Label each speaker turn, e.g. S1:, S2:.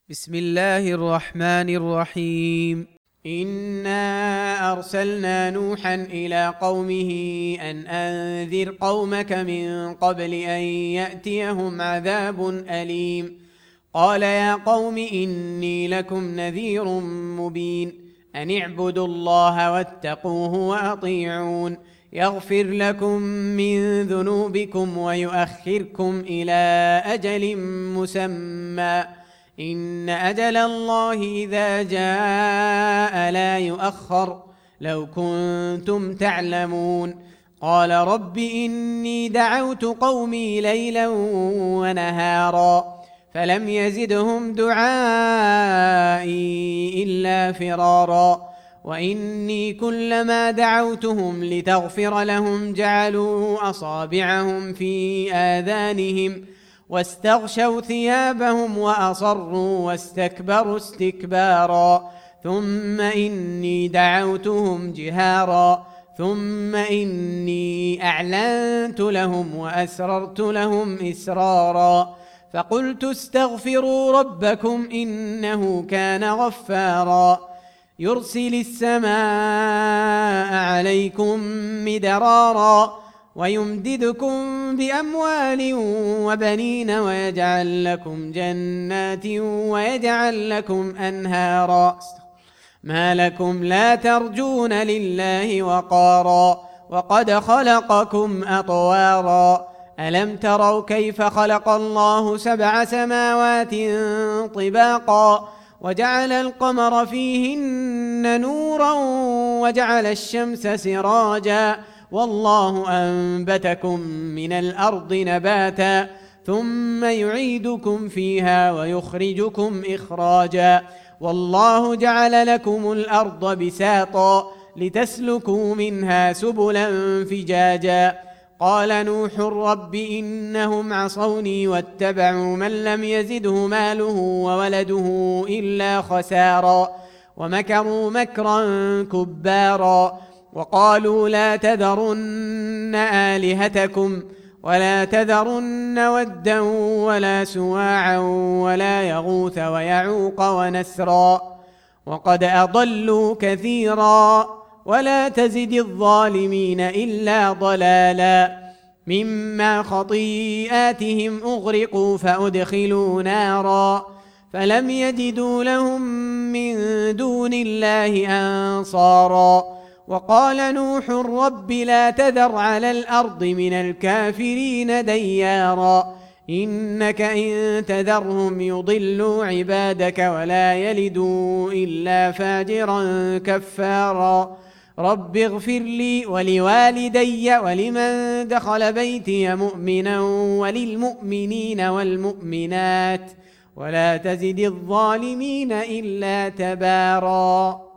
S1: بسم الله الرحمن الرحيم. إنا أرسلنا نوحا إلى قومه أن أنذر قومك من قبل أن يأتيهم عذاب أليم. قال يا قوم إني لكم نذير مبين أن اعبدوا الله واتقوه وأطيعون يغفر لكم من ذنوبكم ويؤخركم إلى أجل مسمى إن أجل الله إذا جاء لا يؤخر لو كنتم تعلمون. قال رب إني دعوت قومي ليلا ونهارا فلم يزدهم دعائي إلا فرارا وإني كلما دعوتهم لتغفر لهم جعلوا أصابعهم في آذانهم واستغشوا ثيابهم وأصروا واستكبروا استكبارا ثم إني دعوتهم جهارا ثم إني أعلنت لهم وأسررت لهم إسرارا فقلت استغفروا ربكم إنه كان غفارا يرسل السماء عليكم مدرارا ويمددكم بأموال وبنين ويجعل لكم جنات ويجعل لكم أنهارا ما لكم لا ترجون لله وقارا وقد خلقكم أطوارا ألم تروا كيف خلق الله 7 سماوات طباقا وجعل القمر فيهن نورا وجعل الشمس سراجا والله أنبتكم من الأرض نباتا ثم يعيدكم فيها ويخرجكم إخراجا والله جعل لكم الأرض بساطا لتسلكوا منها سبلا فجاجا قال نوح رب إنهم عصوني واتبعوا من لم يزده ماله وولده إلا خسارا ومكروا مكرا كبارا وقالوا لا تذرن آلهتكم ولا تذرن ودا ولا سواعا ولا يغوث ويعوق ونسرا وقد أضلوا كثيرا ولا تزد الظالمين إلا ضلالا مما خطيئاتهم أغرقوا فأدخلوا نارا فلم يجدوا لهم من دون الله أنصارا وقال نوح رب لا تذر على الأرض من الكافرين ديارا إنك إن تذرهم يضلوا عبادك ولا يلدوا إلا فاجرا كفارا رب اغفر لي ولوالدي ولمن دخل بيتي مؤمنا وللمؤمنين والمؤمنات ولا تزد الظالمين إلا تبارا.